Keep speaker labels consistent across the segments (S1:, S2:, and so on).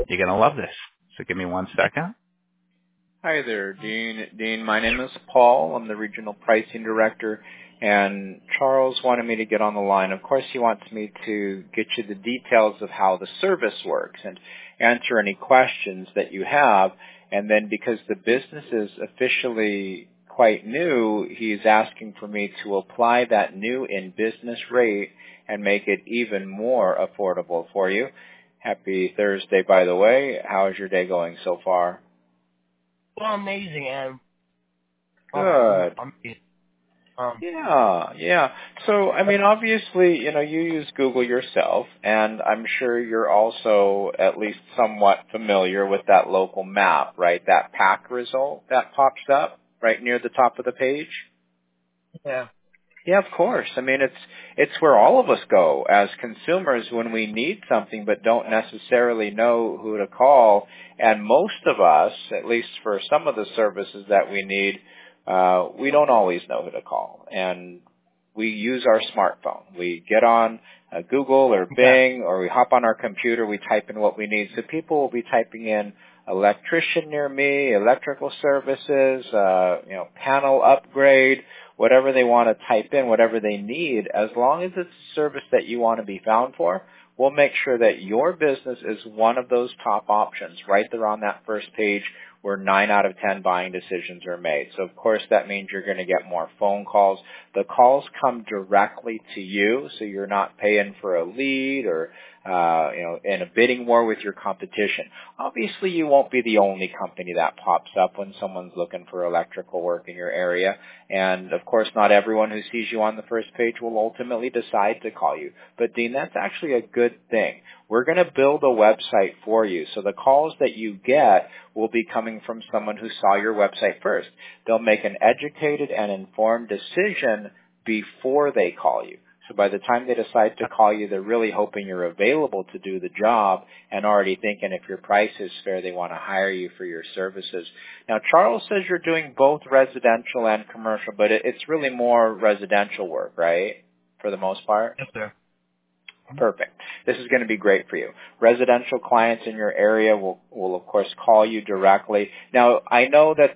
S1: You're going to love this. So give me 1 second.
S2: Hi there, Dean. Dean, my name is Paul. I'm the Regional Pricing Director, and Charles wanted me to get on the line. Of course, he wants me to get you the details of how the service works and answer any questions that you have. And then because the business is officially quite new, he's asking for me to apply that new in-business rate and make it even more affordable for you. Happy Thursday, by the way. How's your day going so far?
S3: Well, amazing, and
S2: Good.
S3: Yeah.
S2: Yeah. So, I mean, obviously, you use Google yourself, and I'm sure you're also at least somewhat familiar with that local map, right? That pack result that pops up right near the top of the page.
S3: Yeah.
S2: Yeah, of course. I mean, it's where all of us go as consumers when we need something but don't necessarily know who to call. And most of us, at least for some of the services that we need, we don't always know who to call. And we use our smartphone. We get on Google or Bing, or we hop on our computer, we type in what we need. So people will be typing in electrician near me, electrical services, panel upgrade, whatever they want to type in, whatever they need. As long as it's a service that you want to be found for, we'll make sure that your business is one of those top options right there on that first page where 9 out of 10 buying decisions are made. So, of course, that means you're going to get more phone calls. The calls come directly to you, so you're not paying for a lead or, in a bidding war with your competition. Obviously, you won't be the only company that pops up when someone's looking for electrical work in your area. And, of course, not everyone who sees you on the first page will ultimately decide to call you. But, Dean, that's actually a good thing. We're going to build a website for you. So the calls that you get will be coming from someone who saw your website first. They'll make an educated and informed decision before they call you. So by the time they decide to call you, they're really hoping you're available to do the job and already thinking if your price is fair, they want to hire you for your services. Now, Charles says you're doing both residential and commercial, but it's really more residential work, right, for the most part?
S3: Yes, sir.
S2: Perfect. This is going to be great for you. Residential clients in your area will of course call you directly. Now, I know that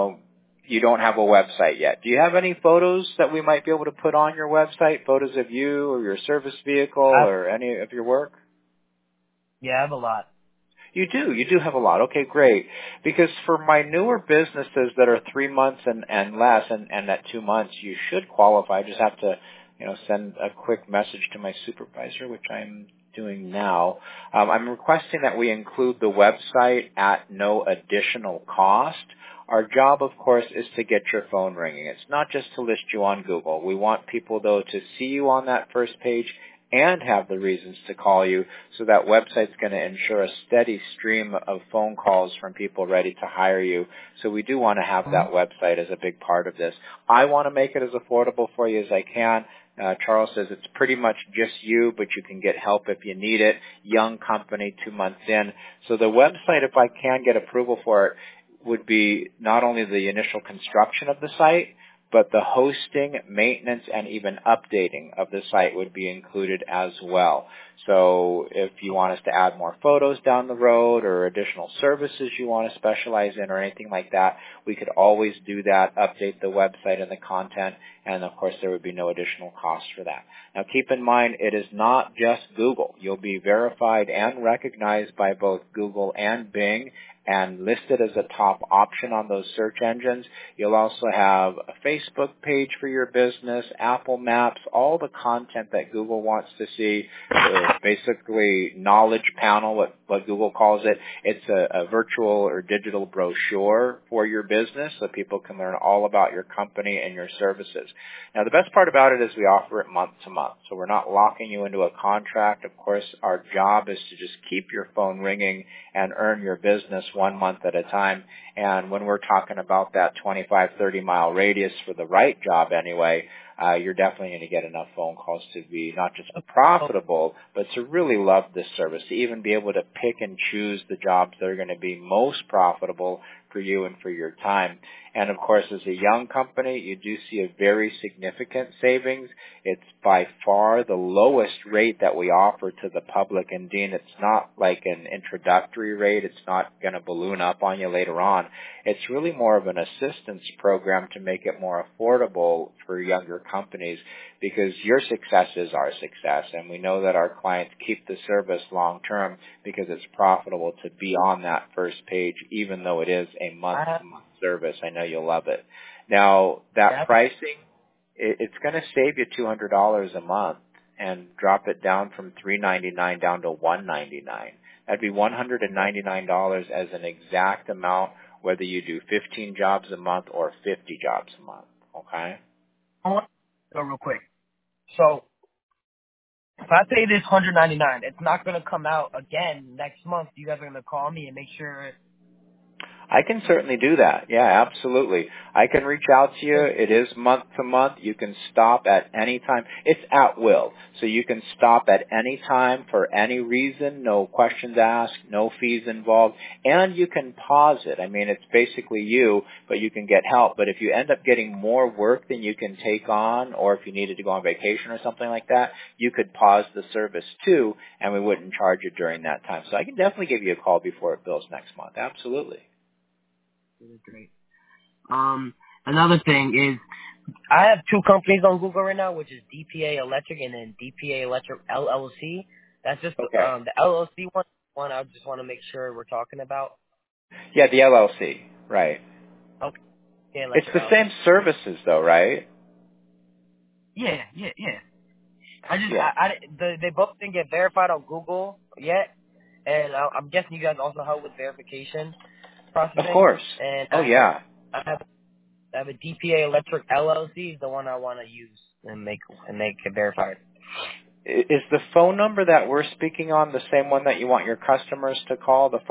S2: you don't have a website yet. Do you have any photos that we might be able to put on your website? Photos of you or your service vehicle or any of your work?
S3: Yeah, I have a lot.
S2: You do. You do have a lot. Okay, great. Because for my newer businesses that are 3 months and less and at 2 months, you should qualify. I just have to send a quick message to my supervisor, which I'm doing now. I'm requesting that we include the website at no additional cost. Our job, of course, is to get your phone ringing. It's not just to list you on Google. We want people, though, to see you on that first page and have the reasons to call you, so that website's going to ensure a steady stream of phone calls from people ready to hire you. So we do want to have that website as a big part of this. I want to make it as affordable for you as I can. Charles says it's pretty much just you, but you can get help if you need it. Young company, 2 months in. So the website, if I can get approval for it, would be not only the initial construction of the site, but the hosting, maintenance, and even updating of the site would be included as well. So if you want us to add more photos down the road or additional services you want to specialize in or anything like that, we could always do that, update the website and the content, and of course there would be no additional cost for that. Now keep in mind, it is not just Google. You'll be verified and recognized by both Google and Bing and listed as a top option on those search engines. You'll also have a Facebook page for your business, Apple Maps, all the content that Google wants to see. Basically, knowledge panel, what Google calls it. It's a virtual or digital brochure for your business so people can learn all about your company and your services. Now, the best part about it is we offer it month to month. So we're not locking you into a contract. Of course, our job is to just keep your phone ringing and earn your business 1 month at a time. And when we're talking about that 25, 30-mile radius for the right job anyway, you're definitely going to get enough phone calls to be not just profitable, but to really love this service, to even be able to pick and choose the jobs that are going to be most profitable for you and for your time. And of course, as a young company, you do see a very significant savings. It's by far the lowest rate that we offer to the public. And Dean, it's not like an introductory rate. It's not going to balloon up on you later on. It's really more of an assistance program to make it more affordable for younger companies, because your success is our success. And we know that our clients keep the service long term because it's profitable to be on that first page, even though it is a month-to-month service. I know you'll love it. Now, that pricing, it's going to save you $200 a month and drop it down from $399 down to $199. That'd be $199 as an exact amount, whether you do 15 jobs a month or 50 jobs a month. Okay?
S3: I want to go real quick. So, if I pay this $199, it's not going to come out again next month. You guys are going to call me and make sure.
S2: I can certainly do that. Yeah, absolutely. I can reach out to you. It is month to month. You can stop at any time. It's at will. So you can stop at any time for any reason, no questions asked, no fees involved, and you can pause it. I mean, it's basically you, but you can get help. But if you end up getting more work than you can take on, or if you needed to go on vacation or something like that, you could pause the service too, and we wouldn't charge you during that time. So I can definitely give you a call before it bills next month. Absolutely.
S3: Great. Another thing is, I have two companies on Google right now, which is DPA Electric and then DPA Electric LLC. That's just
S2: Okay.
S3: The LLC one. I just want to make sure we're talking about.
S2: Yeah, the LLC, right.
S3: Okay. Yeah,
S2: It's the same services, though, right?
S3: Yeah. I just, they both didn't get verified on Google yet, and I'm guessing you guys also help with verification processing.
S2: Of course.
S3: And
S2: Yeah.
S3: I have a DPA Electric LLC is the one I want to use and make it verified.
S2: Is the phone number that we're speaking on the same one that you want your customers to call, the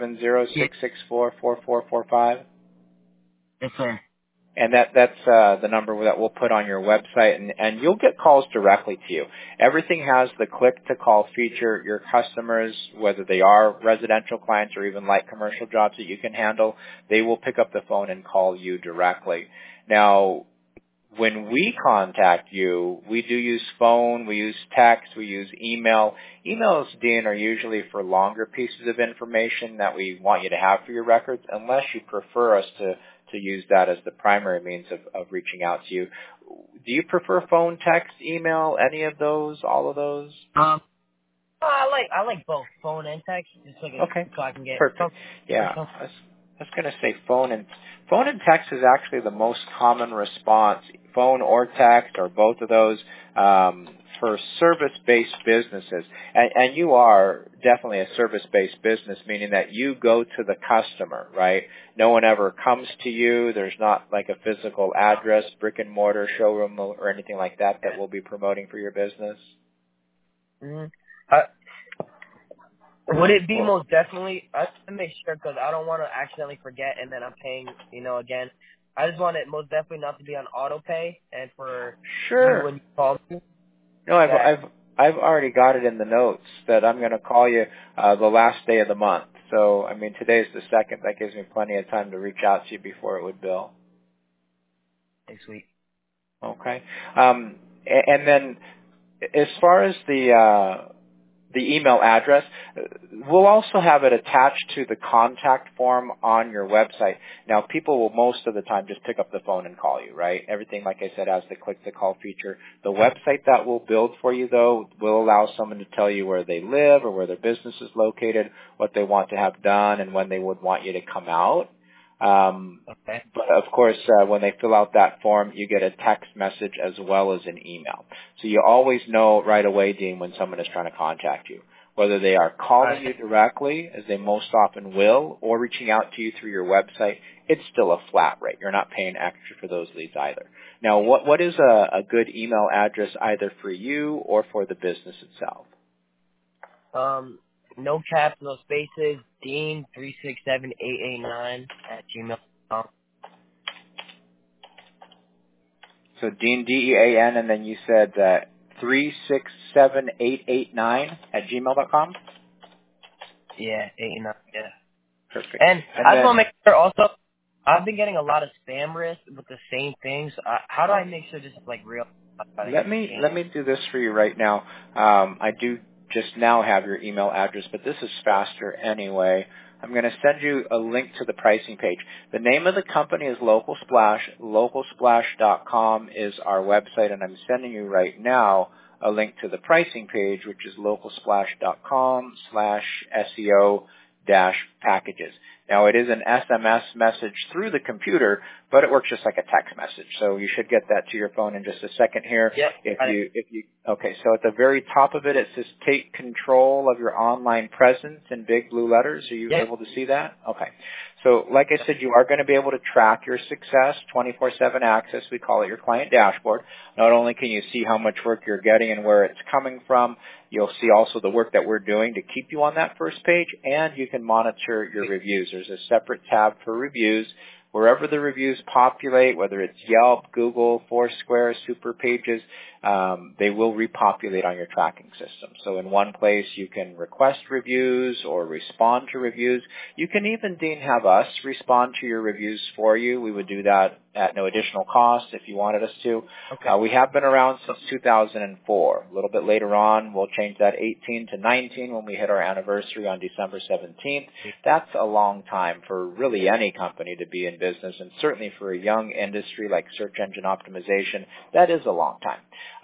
S2: 570-664-4445?
S3: Yes, sir.
S2: And that's the number that we'll put on your website, and you'll get calls directly to you. Everything has the click-to-call feature. Your customers, whether they are residential clients or even light commercial jobs that you can handle, they will pick up the phone and call you directly. Now, when we contact you, we do use phone, we use text, we use email. Emails, Dean, are usually for longer pieces of information that we want you to have for your records, unless you prefer us to use that as the primary means of reaching out to you. Do you prefer phone, text, email, any of those, all of those?
S3: I like both phone and text, just so I can get
S2: perfect. Yeah, I was going to say phone and text is actually the most common response, phone or text or both of those, for service-based businesses. And you are definitely a service-based business, meaning that you go to the customer, right? No one ever comes to you. There's not like a physical address, brick and mortar showroom or anything like that we'll be promoting for your business.
S3: Mm-hmm. Would it be most definitely? I have to make sure, because I don't want to accidentally forget and then I'm paying, again. I just want it most definitely not to be on auto pay, and for you when you call me.
S2: No, I've already got it in the notes that I'm going to call you the last day of the month. So, I mean, today's the 2nd. That gives me plenty of time to reach out to you before it would bill.
S3: Next week.
S2: Okay. And then as far as the email address, we'll also have it attached to the contact form on your website. Now, people will most of the time just pick up the phone and call you, right? Everything, like I said, has the click-to-call feature. The website that we'll build for you, though, will allow someone to tell you where they live or where their business is located, what they want to have done, and when they would want you to come out. But of course, when they fill out that form, you get a text message as well as an email. So you always know right away, Dean, when someone is trying to contact you. Whether they are calling you directly, as they most often will, or reaching out to you through your website, it's still a flat rate. You're not paying extra for those leads either. Now, what is a good email address either for you or for the business itself?
S3: No caps, no spaces, Dean367889@gmail.com.
S2: So Dean, DEAN, and then you said 367889 @gmail.com?
S3: Yeah, 89, yeah.
S2: Perfect.
S3: And I just want to make sure also, I've been getting a lot of spam risks with the same things. How do I make sure this is like real?
S2: Let me do this for you right now. I do just now have your email address, but this is faster anyway. I'm going to send you a link to the pricing page. The name of the company is Local Splash. LocalSplash.com is our website, and I'm sending you right now a link to the pricing page, which is localsplash.com/SEO-packages. Now, it is an SMS message through the computer, but it works just like a text message. So you should get that to your phone in just a second here.
S3: Yep.
S2: Okay, so at the very top of it, it says take control of your online presence in big blue letters. Are you able to see that? Okay. So like I said, you are going to be able to track your success, 24/7 access. We call it your client dashboard. Not only can you see how much work you're getting and where it's coming from, you'll see also the work that we're doing to keep you on that first page, and you can monitor your reviews. There's a separate tab for reviews. Wherever the reviews populate, whether it's Yelp, Google, Foursquare, Super Pages, they will repopulate on your tracking system. So in one place you can request reviews or respond to reviews. You can even, Dean, have us respond to your reviews for you. We would do that at no additional cost if you wanted us to.
S3: Okay.
S2: We have been around since 2004. A little bit later on, we'll change that 18 to 19 when we hit our anniversary on December 17th. That's a long time for really any company to be in business, and certainly for a young industry like search engine optimization, that is a long time.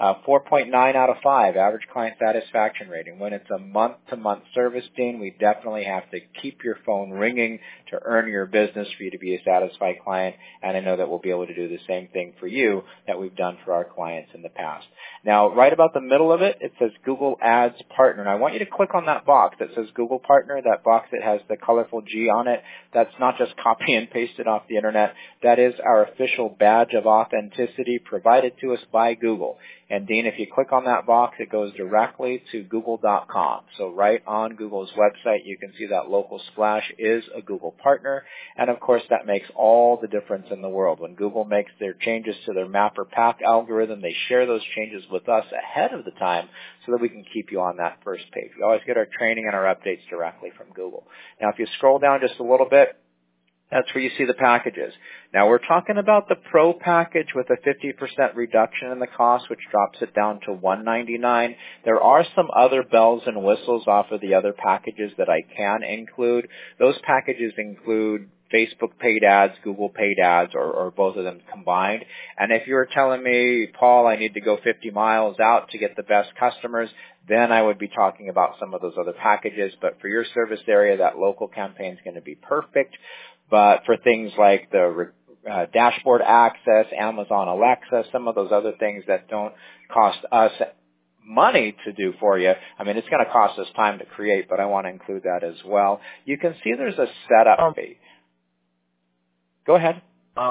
S2: 4.9 out of 5 average client satisfaction rating. When it's a month-to-month service, Dean, we definitely have to keep your phone ringing to earn your business for you to be a satisfied client, and I know that we'll be able to do the same thing for you that we've done for our clients in the past. Now, right about the middle of it, it says Google Ads Partner, and I want you to click on that box that says Google Partner, that box that has the colorful G on it. That's not just copy and pasted off the internet. That is our official badge of authenticity provided to us by Google. And Dean, if you click on that box, it goes directly to Google.com. So right on Google's website, you can see that Local Splash is a Google partner. And of course, that makes all the difference in the world. When Google makes their changes to their map or path algorithm, they share those changes with us ahead of the time so that we can keep you on that first page. We always get our training and our updates directly from Google. Now, if you scroll down just a little bit, that's where you see the packages. Now, we're talking about the Pro package with a 50% reduction in the cost, which drops it down to $199. There are some other bells and whistles off of the other packages that I can include. Those packages include Facebook paid ads, Google paid ads, or both of them combined. And if you were telling me, Paul, I need to go 50 miles out to get the best customers, then I would be talking about some of those other packages. But for your service area, that local campaign is going to be perfect. But for things like the dashboard access, Amazon Alexa, some of those other things that don't cost us money to do for you, I mean, it's going to cost us time to create, but I want to include that as well. You can see there's a setup fee. Go ahead.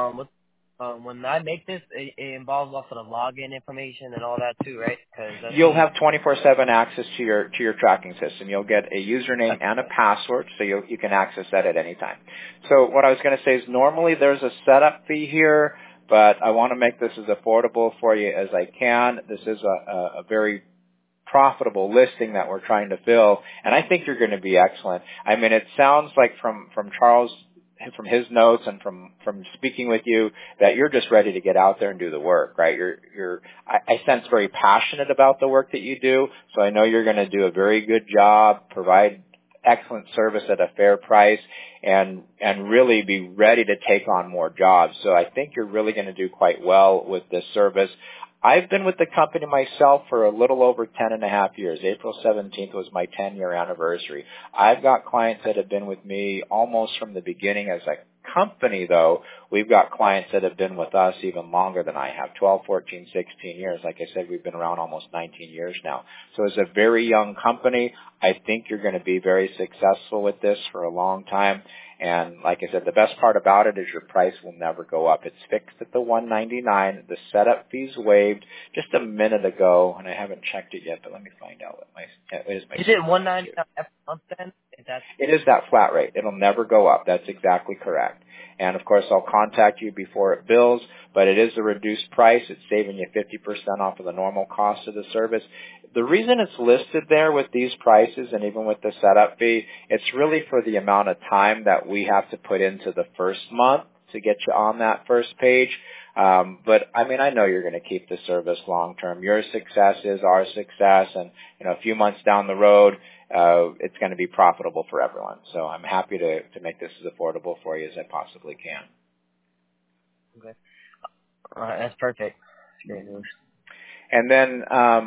S3: When I make this, it involves also the login information and all that too, right?
S2: You'll have 24/7 access to your tracking system. You'll get a username and a password, so you can access that at any time. So what I was going to say is normally there's a setup fee here, but I want to make this as affordable for you as I can. This is a very profitable listing that we're trying to fill, and I think you're going to be excellent. I mean, it sounds like from Charles, from his notes and from speaking with you, that you're just ready to get out there and do the work, right? I sense very passionate about the work that you do, so I know you're going to do a very good job, provide excellent service at a fair price, and really be ready to take on more jobs. So I think you're really going to do quite well with this service. I've been with the company myself for a little over 10 and a half years. April 17th was my 10-year anniversary. I've got clients that have been with me almost from the beginning as a company, though. We've got clients that have been with us even longer than I have, 12, 14, 16 years. Like I said, we've been around almost 19 years now. So as a very young company, I think you're going to be very successful with this for a long time. And like I said, the best part about it is your price will never go up. It's fixed at the $199. The setup fee's waived just a minute ago, and I haven't checked it yet, but let me find out what is
S3: it $199 every month then?
S2: It is that flat rate. It'll never go up. That's exactly correct. And of course, I'll contact you before it bills, but it is a reduced price. It's saving you 50% off of the normal cost of the service. the reason it's listed there with these prices and even with the setup fee, it's really for the amount of time that we have to put into the first month to get you on that first page. But I mean, I know you're going to keep the service long term. Your success is our success, and a few months down the road, it's going to be profitable for everyone. So I'm happy to make this as affordable for you as I possibly can.
S3: Okay. That's perfect. That's great news.
S2: And then,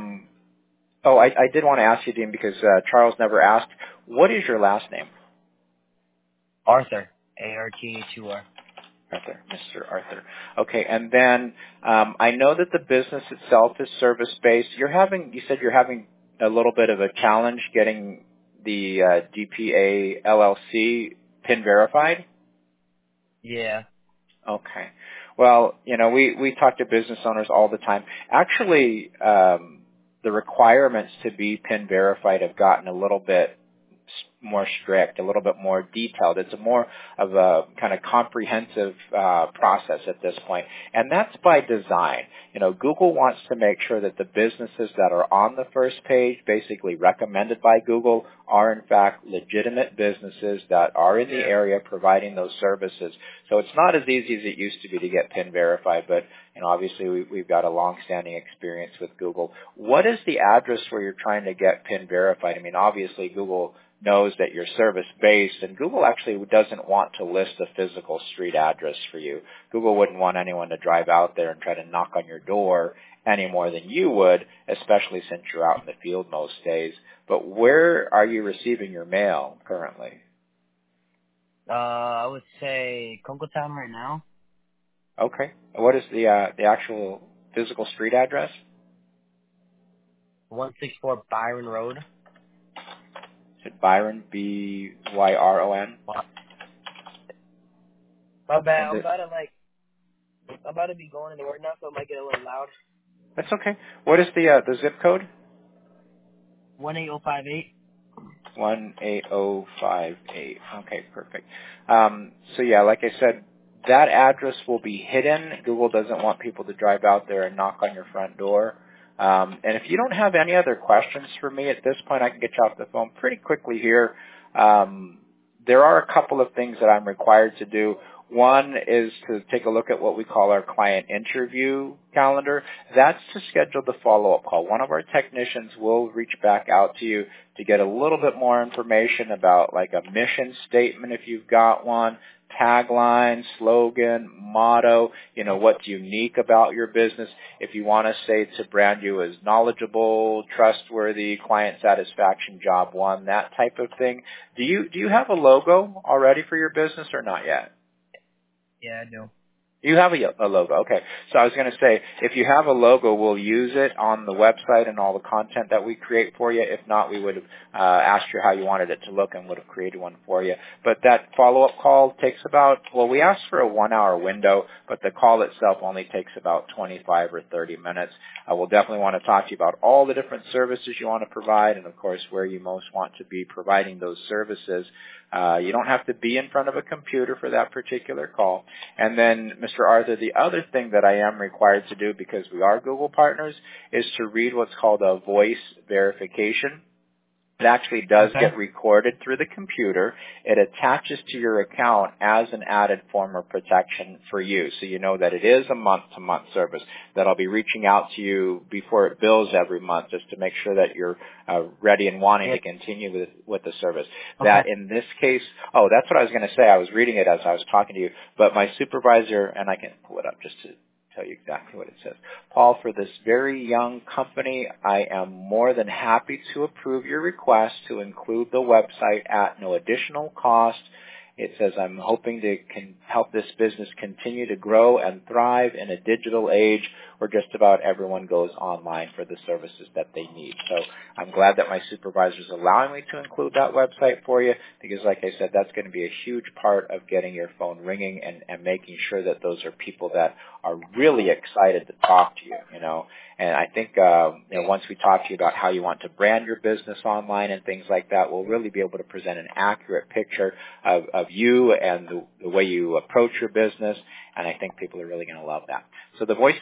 S2: I did want to ask you, Dean, because Charles never asked, what is your last name?
S3: Arthur. ARTHUR.
S2: Arthur, Mr. Arthur. Okay, and then I know that the business itself is service-based. You said you're having a little bit of a challenge getting the DPA LLC PIN verified?
S3: Yeah.
S2: Okay. Well, we talk to business owners all the time. Actually, the requirements to be PIN verified have gotten a little bit more strict, a little bit more detailed. It's more of a kind of comprehensive process at this point, and that's by design. Google wants to make sure that the businesses that are on the first page, basically recommended by Google, are in fact legitimate businesses that are in the area providing those services. So it's not as easy as it used to be to get PIN verified, but obviously we've got a long-standing experience with Google. What is the address where you're trying to get PIN verified? I mean, obviously Google knows that you're service-based, and Google actually doesn't want to list a physical street address for you. Google wouldn't want anyone to drive out there and try to knock on your door any more than you would, especially since you're out in the field most days. But where are you receiving your mail currently?
S3: I would say Concotown right now.
S2: Okay. What is the actual physical street address?
S3: 164 Byron Road.
S2: Is it Byron, B-Y-R-O-N?
S3: My bad. I'm about to be going into work now, so it might get a little loud.
S2: That's okay. What is the zip code?
S3: 18058.
S2: 18058. Okay, perfect. So yeah, like I said, that address will be hidden. Google doesn't want people to drive out there and knock on your front door. And if you don't have any other questions for me at this point, I can get you off the phone pretty quickly here. There are a couple of things that I'm required to do. One is to take a look at what we call our client interview calendar. That's to schedule the follow-up call. One of our technicians will reach back out to you to get a little bit more information about like a mission statement if you've got one, tagline, slogan, motto, what's unique about your business. If you want to say to brand you as knowledgeable, trustworthy, client satisfaction, job one, that type of thing. Do you have a logo already for your business or not yet?
S3: Yeah, I do.
S2: You have a logo. Okay. So I was going to say, if you have a logo, we'll use it on the website and all the content that we create for you. If not, we would have asked you how you wanted it to look and would have created one for you. But that follow-up call takes we asked for a 1-hour window, but the call itself only takes about 25 or 30 minutes. We'll definitely want to talk to you about all the different services you want to provide and, of course, where you most want to be providing those services. You don't have to be in front of a computer for that particular call. And then, Mr. Arthur, the other thing that I am required to do because we are Google partners is to read what's called a voice verification. It actually does get recorded through the computer. It attaches to your account as an added form of protection for you. So you know that it is a month-to-month service, that I'll be reaching out to you before it bills every month just to make sure that you're ready and wanting to continue with the service. Okay. That in this case, that's what I was going to say. I was reading it as I was talking to you, but my supervisor, and I can pull it up just to tell you exactly what it says. Paul, for this very young company, I am more than happy to approve your request to include the website at no additional cost. It says, I'm hoping to help this business continue to grow and thrive in a digital age where just about everyone goes online for the services that they need. So I'm glad that my supervisor is allowing me to include that website for you because, like I said, that's going to be a huge part of getting your phone ringing and making sure that those are people that are really excited to talk to you, And I think, once we talk to you about how you want to brand your business online and things like that, we'll really be able to present an accurate picture of you and the way you approach your business. And I think people are really going to love that. So the voice verification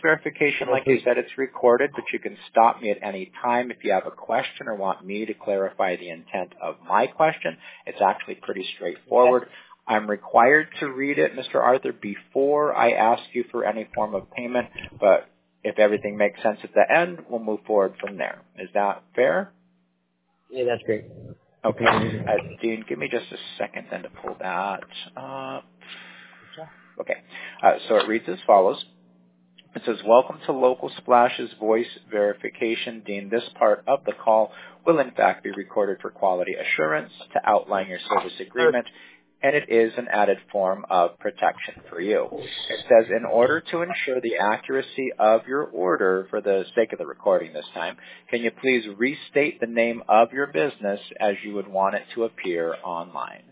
S2: conversation, like you said, it's recorded, but you can stop me at any time if you have a question or want me to clarify the intent of my question. It's actually pretty straightforward. I'm required to read it, Mr. Arthur, before I ask you for any form of payment, but if everything makes sense at the end, we'll move forward from there. Is that fair?
S3: Yeah, that's great.
S2: Okay. Dean, give me just a second then to pull that up. Okay. So it reads as follows. It says, welcome to Local Splash's voice verification. Dean, this part of the call will in fact be recorded for quality assurance to outline your service agreement, and it is an added form of protection for you. It says, in order to ensure the accuracy of your order, for the sake of the recording this time, can you please restate the name of your business as you would want it to appear online?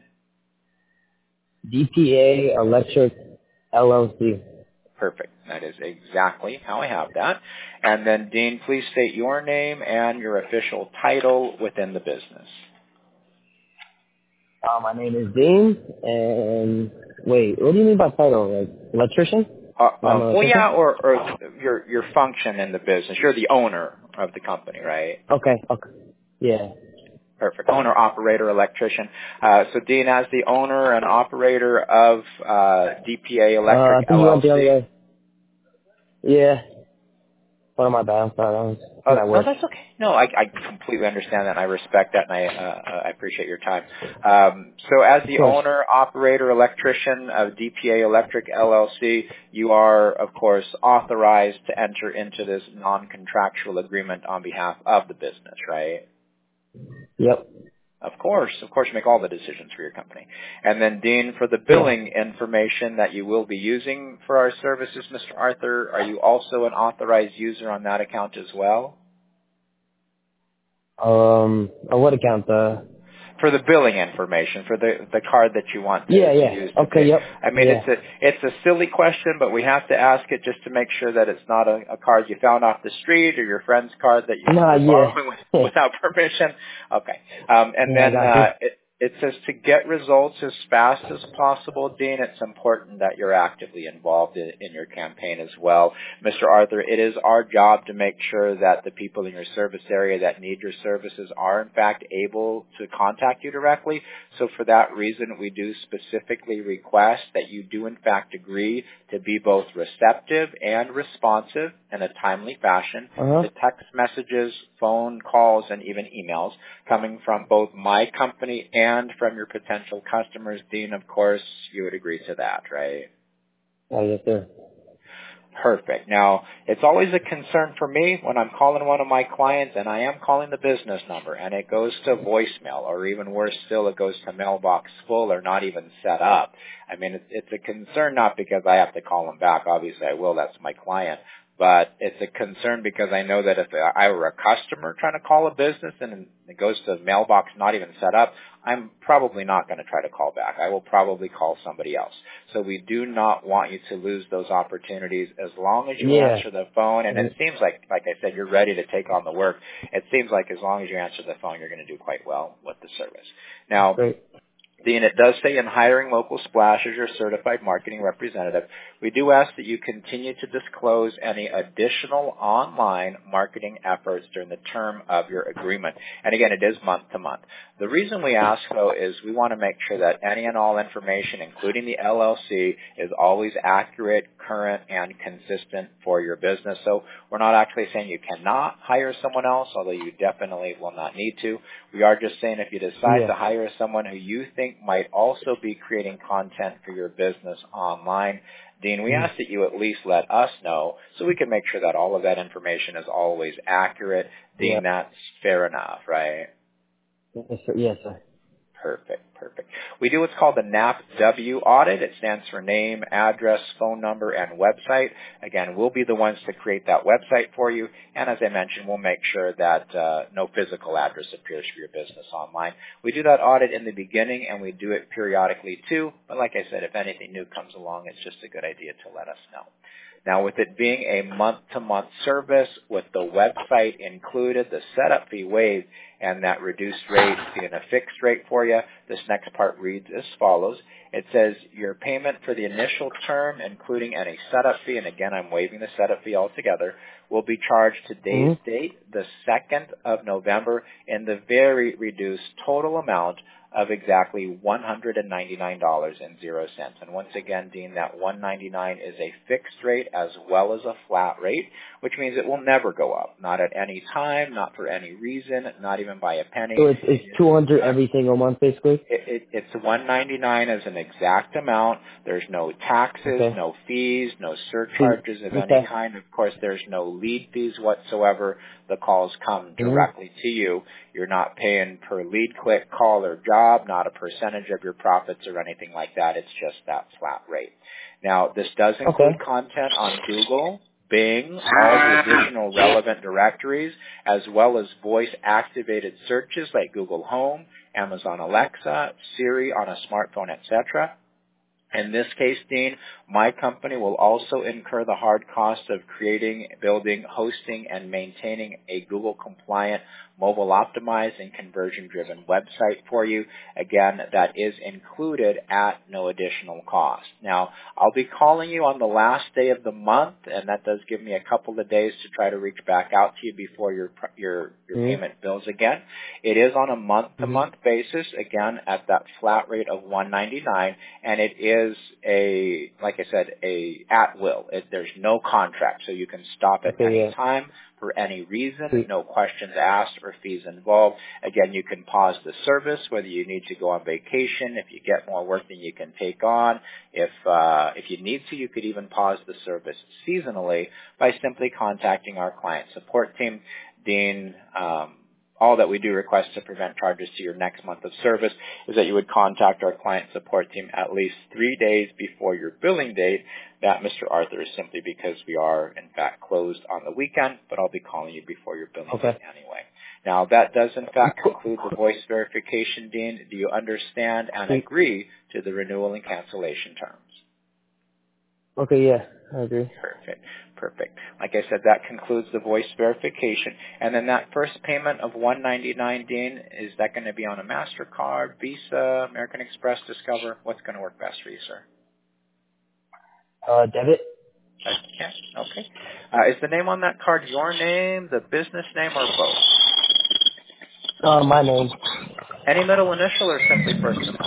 S3: DPA Electric LLC.
S2: Perfect. That is exactly how I have that. And then, Dean, please state your name and your official title within the business.
S3: My name is Dean, and wait, what do you mean by title? Like electrician?
S2: Well, yeah, or your function in the business. You're the owner of the company, right?
S3: Okay. Yeah.
S2: Perfect. Owner, operator, electrician. So, Dean, as the owner and operator of DPA Electric
S3: I think you went the other
S2: LLC.
S3: way. Yeah. Oh, my bad. I'm sorry.
S2: No, that's okay. No, I completely understand that, and I respect that, and I appreciate your time. So as the owner, operator, electrician of DPA Electric LLC, you are, of course, authorized to enter into this non-contractual agreement on behalf of the business, right?
S3: Yep.
S2: Of course, you make all the decisions for your company. And then, Dean, for the billing information that you will be using for our services, Mr. Arthur, are you also an authorized user on that account as well?
S3: What account?
S2: For the billing information, for the card that you want to use.
S3: Okay, yep.
S2: I mean, it's a silly question, but we have to ask it just to make sure that it's not a card you found off the street or your friend's card that you're borrowing without permission. Okay. And then it says to get results as fast as possible, Dean, it's important that you're actively involved in your campaign as well. Mr. Arthur, it is our job to make sure that the people in your service area that need your services are in fact able to contact you directly. So for that reason, we do specifically request that you do in fact agree to be both receptive and responsive in a timely fashion to text messages, phone calls, and even emails coming from both my company and from your potential customers. Dean, of course, you would agree to that, right?
S3: Oh, yes, sir.
S2: Perfect. Now, it's always a concern for me when I'm calling one of my clients, and I am calling the business number, and it goes to voicemail, or even worse still, it goes to mailbox full or not even set up. I mean, it's a concern not because I have to call them back. Obviously, I will. That's my client. But it's a concern because I know that if I were a customer trying to call a business and it goes to mailbox not even set up, I'm probably not going to try to call back. I will probably call somebody else. So we do not want you to lose those opportunities as long as you answer the phone. And it seems like I said, you're ready to take on the work. It seems like as long as you answer the phone, you're going to do quite well with the service. Now, Dean, it does say in hiring Local Splash as your certified marketing representative, we do ask that you continue to disclose any additional online marketing efforts during the term of your agreement. And again, it is month to month. The reason we ask, though, is we want to make sure that any and all information, including the LLC, is always accurate, current, and consistent for your business. So we're not actually saying you cannot hire someone else, although you definitely will not need to. We are just saying if you decide to hire someone who you think might also be creating content for your business online, Dean, we ask that you at least let us know so we can make sure that all of that information is always accurate. Dean, that's fair enough, right?
S3: Yes, sir.
S2: Perfect. We do what's called the NAPW audit. It stands for name, address, phone number, and website. Again, we'll be the ones to create that website for you. And as I mentioned, we'll make sure that no physical address appears for your business online. We do that audit in the beginning, and we do it periodically too. But like I said, if anything new comes along, it's just a good idea to let us know. Now, with it being a month-to-month service with the website included, the setup fee waived, and that reduced rate being a fixed rate for you, this next part reads as follows. It says your payment for the initial term, including any setup fee, and again, I'm waiving the setup fee altogether, will be charged today's date, the 2nd of November, in the very reduced total amount of exactly $199.00. And once again, Dean, that $199 is a fixed rate as well as a flat rate, which means it will never go up, not at any time, not for any reason, not even by a penny.
S3: So it's 200 every single month, basically?
S2: It's $199 as an exact amount. There's no taxes, no fees, no surcharges of any kind. Of course, there's no lead fees whatsoever. The calls come directly to you. You're not paying per lead, click, call, or job, not a percentage of your profits or anything like that. It's just that flat rate. Now, this does include content on Google, Bing, all the additional relevant directories, as well as voice-activated searches like Google Home, Amazon Alexa, Siri on a smartphone, etc. In this case, Dean, my company will also incur the hard cost of creating, building, hosting, and maintaining a Google-compliant, mobile-optimized, and conversion-driven website for you. Again, that is included at no additional cost. Now, I'll be calling you on the last day of the month, and that does give me a couple of days to try to reach back out to you before your payment bills again. It is on a month-to-month basis, again, at that flat rate of $199, and it is like I said, a at will. There's no contract, so you can stop at any time for any reason, no questions asked or fees involved. Again, you can pause the service, whether you need to go on vacation, if you get more work than you can take on. If you need to, you could even pause the service seasonally by simply contacting our client support team. Dean, all that we do request to prevent charges to your next month of service is that you would contact our client support team at least 3 days before your billing date. That, Mr. Arthur, is simply because we are, in fact, closed on the weekend, but I'll be calling you before your billing date anyway. Now, that does, in fact, conclude the voice verification, Dean. Do you understand and agree to the renewal and cancellation terms?
S3: Okay, yeah, I agree.
S2: Perfect. Like I said, that concludes the voice verification. And then that first payment of $199, Dean, is that going to be on a MasterCard, Visa, American Express, Discover? What's going to work best for you, sir?
S3: Debit.
S2: Okay. Is the name on that card your name, the business name, or both?
S3: My name.
S2: Any middle initial or simply first and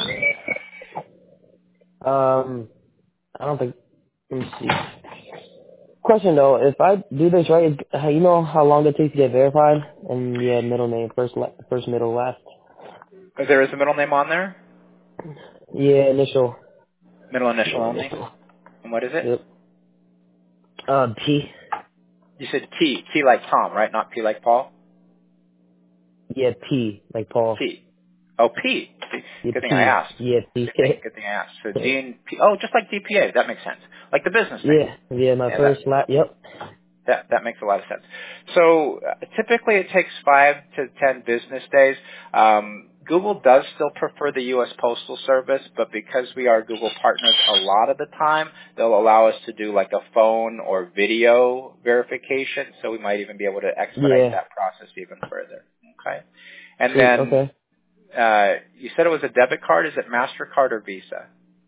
S2: last?
S3: I don't think. Let me see. Question though, if I do this right, you know how long it takes to get verified? And middle name, first, middle, last.
S2: There is a middle name on there?
S3: Yeah, initial.
S2: Middle initial only? And what is it?
S3: Yep. T.
S2: You said T. T like Tom, right? Not P like Paul?
S3: Yeah, P like Paul.
S2: P. Oh, P.
S3: Yeah,
S2: Good thing I asked.
S3: Yeah, P.
S2: Good thing I asked. So Dean P. Oh, just like DPA. That makes sense. Like the business name.
S3: Yeah, my first lap. Yep.
S2: That makes a lot of sense. So typically it takes 5 to 10 business days. Google does still prefer the U.S. Postal Service, but because we are Google partners a lot of the time, they'll allow us to do like a phone or video verification, so we might even be able to expedite that process even further. Okay. And then you said it was a debit card. Is it MasterCard or Visa?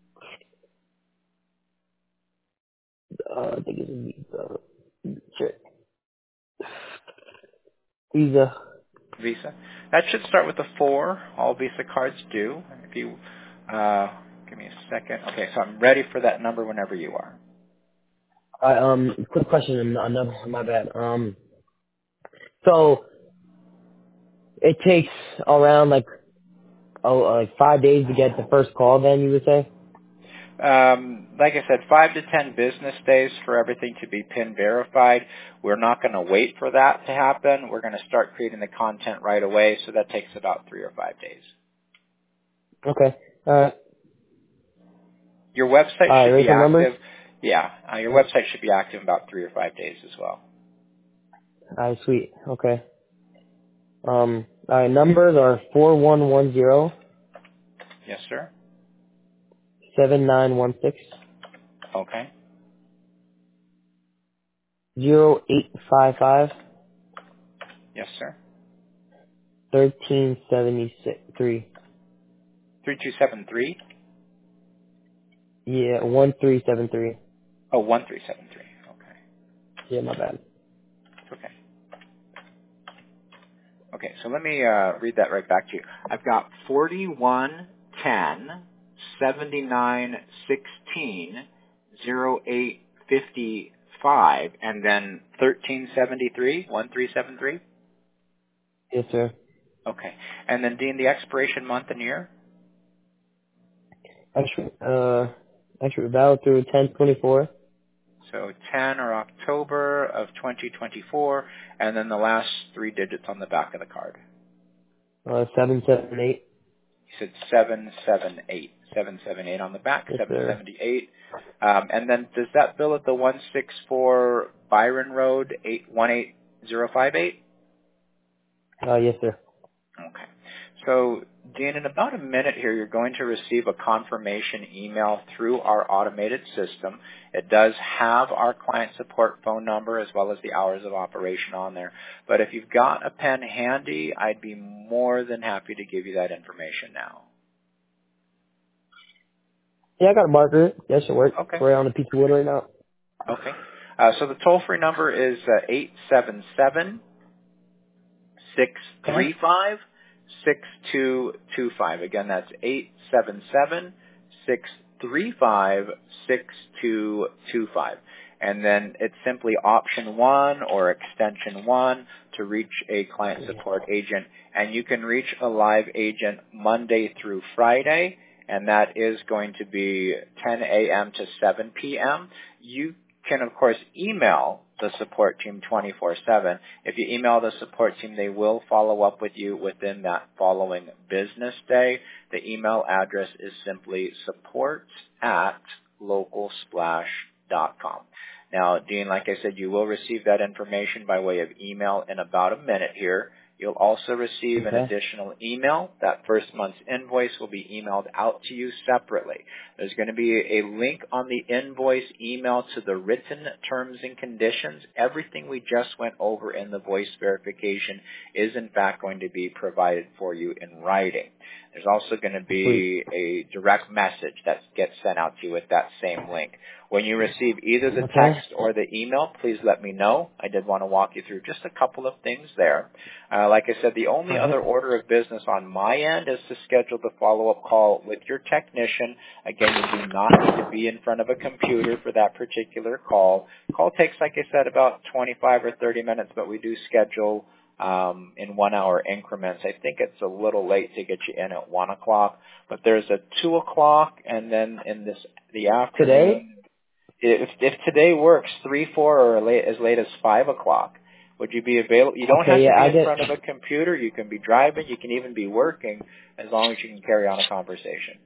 S3: I think it's Visa. Visa.
S2: Visa. That should start with a 4. All Visa cards do. If you give me a second. Okay, so I'm ready for that number whenever you are.
S3: Quick question. Another. My bad. So it takes around like 5 days to get the first call. Then you would say.
S2: Like I said, 5 to 10 business days for everything to be PIN verified. We're not going to wait for that to happen. We're going to start creating the content right away, so that takes about 3 or 5 days.
S3: Okay. All right.
S2: Your website should be active.
S3: Numbers?
S2: Yeah, your website should be active in about 3 or 5 days as well.
S3: All right, sweet. Okay. All right, numbers are 4110.
S2: Yes, sir.
S3: 7916.
S2: Okay.
S3: 0855
S2: Yes, sir.
S3: 1373.
S2: 3273?
S3: Yeah, 1373.
S2: Oh, 1373. Okay.
S3: Yeah, my bad.
S2: Okay. Okay, so let me read that right back to you. I've got 4110 7916 0855 and then 1373 1373.
S3: Yes, sir.
S2: Okay, and then Dean, the expiration month and year.
S3: Actually valid through 1024.
S2: So 10 or October of 2024, and then the last three digits on the back of the card.
S3: 778.
S2: You said 778. 778 on the back,
S3: Yes, sir.
S2: 778. And then does that bill at the 164 Byron Road, 18058?
S3: Yes, sir.
S2: Okay. So, Dean, in about a minute here, you're going to receive a confirmation email through our automated system. It does have our client support phone number as well as the hours of operation on there. But if you've got a pen handy, I'd be more than happy to give you that information now.
S3: Yeah, I got a marker. That should work.
S2: Okay.
S3: We're on a piece of wood right now.
S2: Okay. So the toll-free number is 877 635 6225. Again, that's 877-635-6225. And then it's simply option 1 or extension 1 to reach a client support agent. And you can reach a live agent Monday through Friday, and that is going to be 10 a.m. to 7 p.m. You can, of course, email the support team 24/7. If you email the support team, they will follow up with you within that following business day. The email address is simply support@localsplash.com. Now, Dean, like I said, you will receive that information by way of email in about a minute here. You'll also receive an additional email. That first month's invoice will be emailed out to you separately. There's going to be a link on the invoice email to the written terms and conditions. Everything we just went over in the voice verification is in fact going to be provided for you in writing. There's also going to be a direct message that gets sent out to you with that same link. When you receive either the text or the email, please let me know. I did want to walk you through just a couple of things there. Like I said, the only other order of business on my end is to schedule the follow-up call with your technician. Again, you do not need to be in front of a computer for that particular call. Call takes, like I said, about 25 or 30 minutes, but we do schedule in 1 hour increments. I think it's a little late to get you in at 1 o'clock, but there's a 2 o'clock, and then in the afternoon.
S3: Today?
S2: If today works, 3, 4, or as late as 5 o'clock, would you be available? You don't have to be in front of a computer. You can be driving. You can even be working, as long as you can carry on a conversation.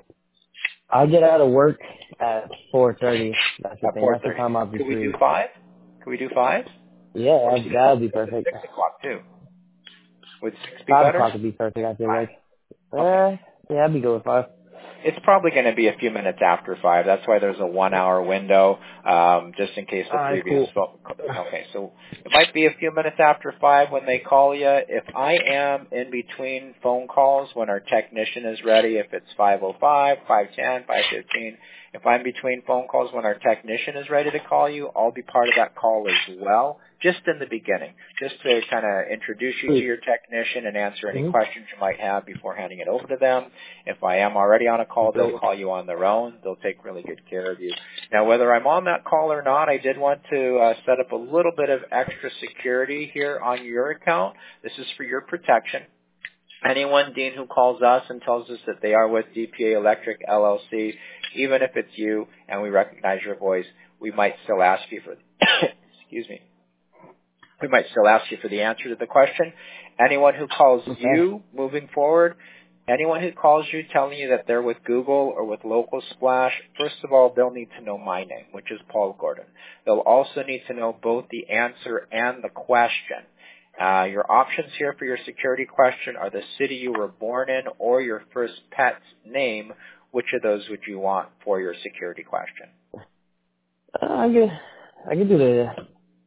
S3: I get out of work at 4:30. That's the thing. That's the time I'll be free.
S2: Could we do 5? Could we do 5?
S3: Yeah, that'll be perfect.
S2: 6 o'clock too. Would 6 be
S3: 5
S2: better?
S3: o'clock would be perfect. I feel like.
S2: Okay.
S3: Yeah, I'd be good with 5.
S2: It's probably going to be a few minutes after 5. That's why there's a 1 hour window, just in case the previous.
S3: Cool.
S2: Okay, so it might be a few minutes after 5 when they call you. If I am in between phone calls when our technician is ready, if it's 5:05, 5:10, 5:15, if I'm between phone calls when our technician is ready to call you, I'll be part of that call as well, just in the beginning, just to kind of introduce you to your technician and answer any questions you might have before handing it over to them. If I am already on a call, they'll call you on their own. They'll take really good care of you. Now, whether I'm on that call or not, I did want to set up a little bit of extra security here on your account. This is for your protection. Anyone, Dean, who calls us and tells us that they are with DPA Electric LLC, even if it's you and we recognize your voice, we might still ask you for, excuse me, we might still ask you for the answer to the question. Anyone who calls you moving forward, anyone who calls you telling you that they're with Google or with Local Splash, first of all, they'll need to know my name, which is Paul Gordon. They'll also need to know both the answer and the question. Your options here for your security question are the city you were born in or your first pet's name. Which of those would you want for your security question?
S3: I could do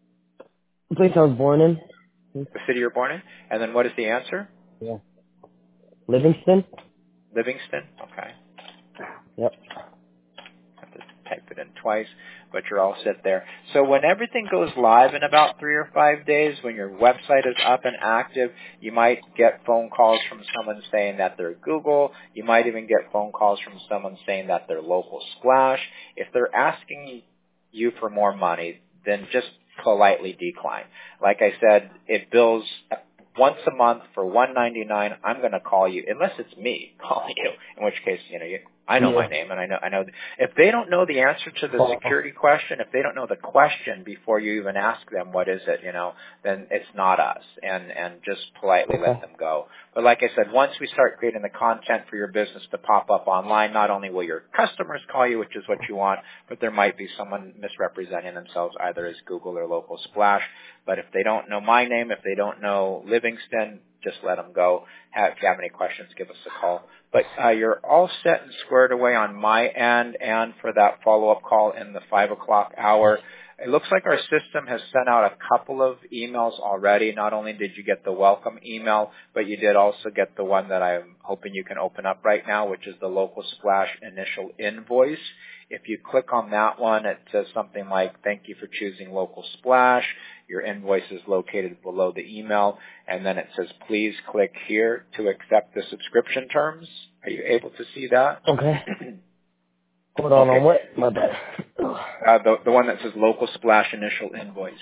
S3: The place I was born in.
S2: The city you're born in? And then what is the answer?
S3: Yeah. Livingston?
S2: Livingston? Okay.
S3: Yep.
S2: Have to type it in twice, but you're all set there. So when everything goes live in about 3 or 5 days, when your website is up and active, you might get phone calls from someone saying that they're Google. You might even get phone calls from someone saying that they're Local Splash. If they're asking you for more money, then just politely decline. Like I said, it bills once a month for $1.99. I'm going to call you, unless it's me calling you, in which case, I know my name, and I know. If they don't know the answer to the security question, if they don't know the question before you even ask them what is it, then it's not us, and just politely let them go. But like I said, once we start creating the content for your business to pop up online, not only will your customers call you, which is what you want, but there might be someone misrepresenting themselves either as Google or Local Splash. But if they don't know my name, if they don't know Livingston, just let them go. If you have any questions, give us a call. But you're all set and squared away on my end, and for that follow-up call in the 5 o'clock hour. It looks like our system has sent out a couple of emails already. Not only did you get the welcome email, but you did also get the one that I'm hoping you can open up right now, which is the Local Splash initial invoice. If you click on that one, it says something like, thank you for choosing Local Splash. Your invoice is located below the email. And then it says, please click here to accept the subscription terms. Are you able to see that?
S3: Okay. Hold on what? My bad.
S2: The one that says Local Splash initial invoice.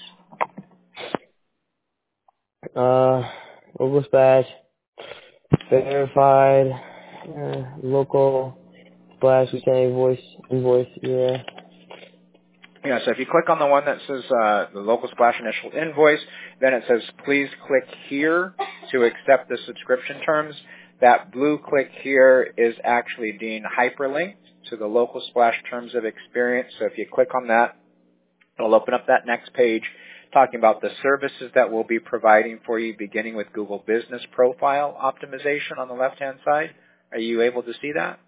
S3: Local Splash, verified, Local Splash, we say invoice, yeah.
S2: Yeah, so if you click on the one that says the Local Splash initial invoice, then it says, please click here to accept the subscription terms. That blue click here is actually being hyperlinked to the Local Splash terms of experience. So if you click on that, it'll open up that next page talking about the services that we'll be providing for you, beginning with Google Business Profile Optimization on the left-hand side. Are you able to see that?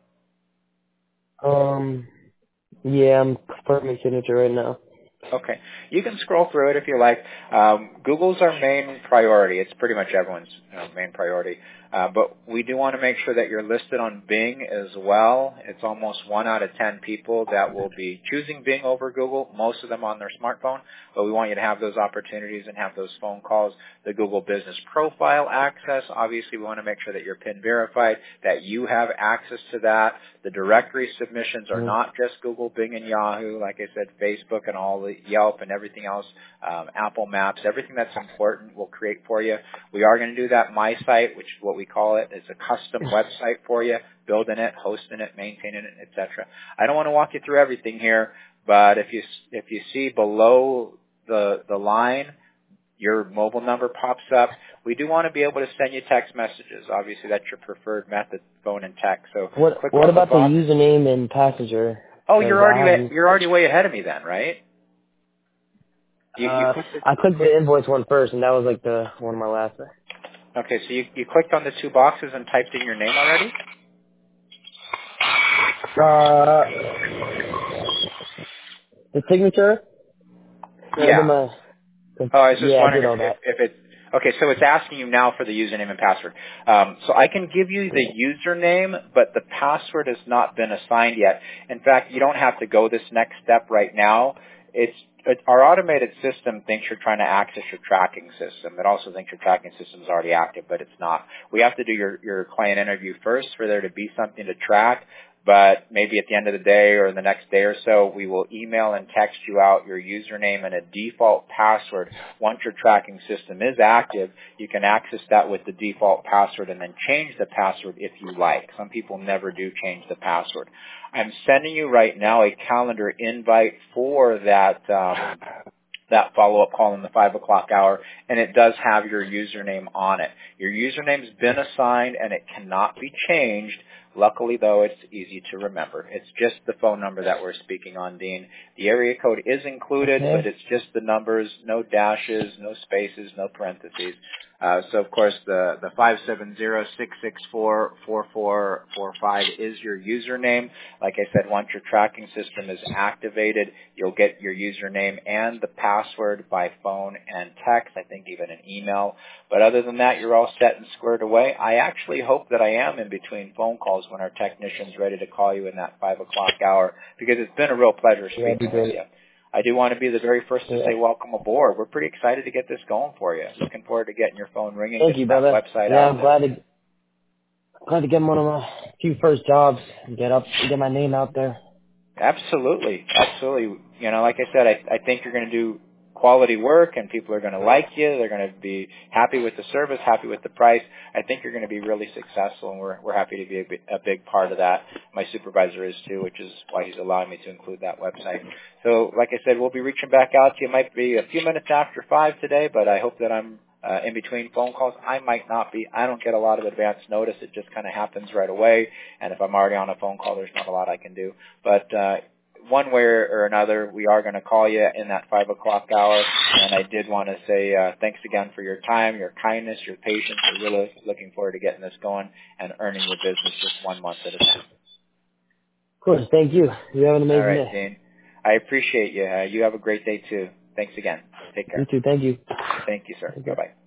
S3: Yeah, I'm confirming signature right now.
S2: Okay. You can scroll through it if you like. Google's our main priority. It's pretty much everyone's main priority. But we do want to make sure that you're listed on Bing as well. It's almost 1 out of 10 people that will be choosing Bing over Google, most of them on their smartphone. But we want you to have those opportunities and have those phone calls. The Google Business Profile access, obviously we want to make sure that you're PIN verified, that you have access to that. The directory submissions are not just Google, Bing, and Yahoo. Like I said, Facebook and all the Yelp and everything else, Apple Maps, everything that's important we'll create for you. We are going to do that My Site, which is what we call it. It's a custom website for you, building it, hosting it, maintaining it, etc. I don't want to walk you through everything here, but if you see below the line, your mobile number pops up. We do want to be able to send you text messages. Obviously, that's your preferred method, phone and text. So
S3: what about the username and passenger?
S2: Oh, you're already way ahead of me then, right?
S3: I clicked the invoice one first, and that was like the one of my last.
S2: Okay, so you clicked on the 2 boxes and typed in your name already?
S3: The signature?
S2: Yeah. I was just wondering if it... Okay, so it's asking you now for the username and password. So I can give you the username, but the password has not been assigned yet. In fact, you don't have to go this next step right now. Our automated system thinks you're trying to access your tracking system. It also thinks your tracking system is already active, but it's not. We have to do your client interview first for there to be something to track. But maybe at the end of the day or the next day or so, we will email and text you out your username and a default password. Once your tracking system is active, you can access that with the default password and then change the password if you like. Some people never do change the password. I'm sending you right now a calendar invite for that follow-up call in the 5 o'clock hour, and it does have your username on it. Your username's been assigned, and it cannot be changed. Luckily, though, it's easy to remember. It's just the phone number that we're speaking on, Dean. The area code is included, but it's just the numbers, no dashes, no spaces, no parentheses. So of course the 570-664-4445 is your username. Like I said, once your tracking system is activated, you'll get your username and the password by phone and text, I think even an email. But other than that, you're all set and squared away. I actually hope that I am in between phone calls when our technician's ready to call you in that 5 o'clock hour, because it's been a real pleasure speaking with you. I do want to be the very first to say welcome aboard. We're pretty excited to get this going for you. Looking forward to getting your phone ringing.
S3: Thank you, brother.
S2: Website
S3: yeah,
S2: out
S3: I'm glad to get one of my few first jobs and get my name out there.
S2: Absolutely. You know, like I said, I think you're going to do quality work and people are going to like you. They're going to be happy with the service, happy with the price. I think you're going to be really successful, and we're happy to be a big part of that. My supervisor is too, which is why he's allowing me to include that website. So like I said, we'll be reaching back out to you. It might be a few minutes after 5 today, but I hope that I'm in between phone calls. I might not be. I don't get a lot of advance notice. It just kind of happens right away. And if I'm already on a phone call, there's not a lot I can do. But one way or another, we are going to call you in that 5 o'clock hour. And I did want to say thanks again for your time, your kindness, your patience. We're really looking forward to getting this going and earning your business just 1 month at a time.
S3: Of course. Thank you. You have an amazing
S2: All right,
S3: day.
S2: Dean. I appreciate you. You have a great day, too. Thanks again. Take care.
S3: You too. Thank you.
S2: Thank you, sir.
S3: Okay.
S2: Bye-bye.